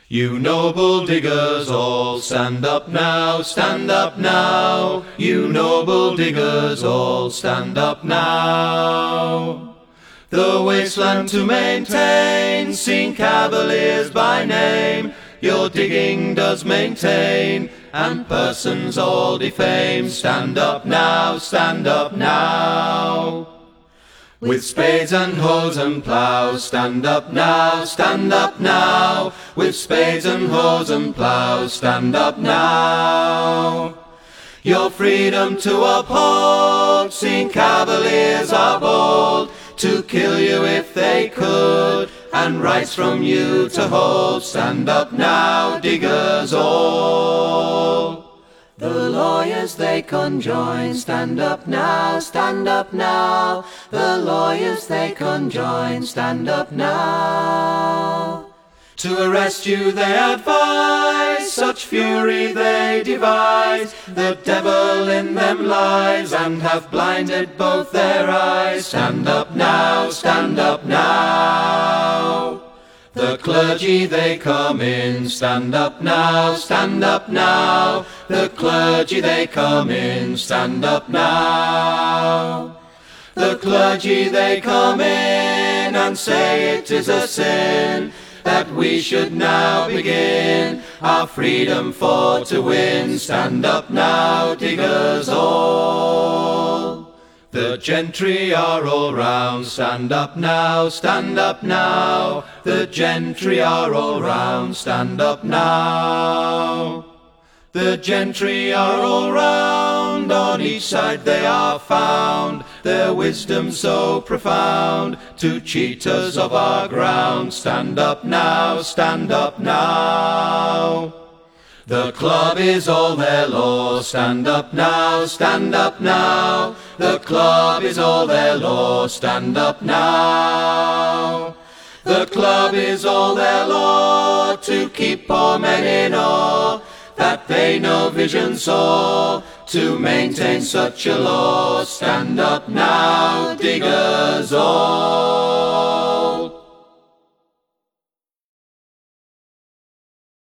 You noble diggers all, stand up now, stand up now. You noble diggers all, stand up now. The wasteland to maintain, seen cavaliers by name, your digging does maintain, and persons all defame. Stand up now, stand up now. With spades and hoes and ploughs, stand up now, stand up now. With spades and hoes and ploughs, stand up now. Your freedom to uphold, seen cavaliers are bold, to kill you if they could, and rights from you to hold. Stand up now, diggers all. The lawyers they conjoin, stand up now, stand up now. The lawyers they conjoin, stand up now. To arrest you they advise, such fury they devise. The devil in them lies, and hath blinded both their eyes. Stand up now, stand up now. The clergy they come in, stand up now, stand up now. The clergy they come in, stand up now. The clergy they come in and say it is a sin that we should now begin our freedom for to win. Stand up now, diggers all. The gentry are all round, stand up now, stand up now. The gentry are all round, stand up now. The gentry are all round, on each side they are found, their wisdom so profound, to cheat us of our ground. Stand up now, stand up now. The club is all their law, stand up now, stand up now. The club is all their law, stand up now. The club is all their law, to keep poor men in awe, that they no vision saw, to maintain such a law. Stand up now, diggers all.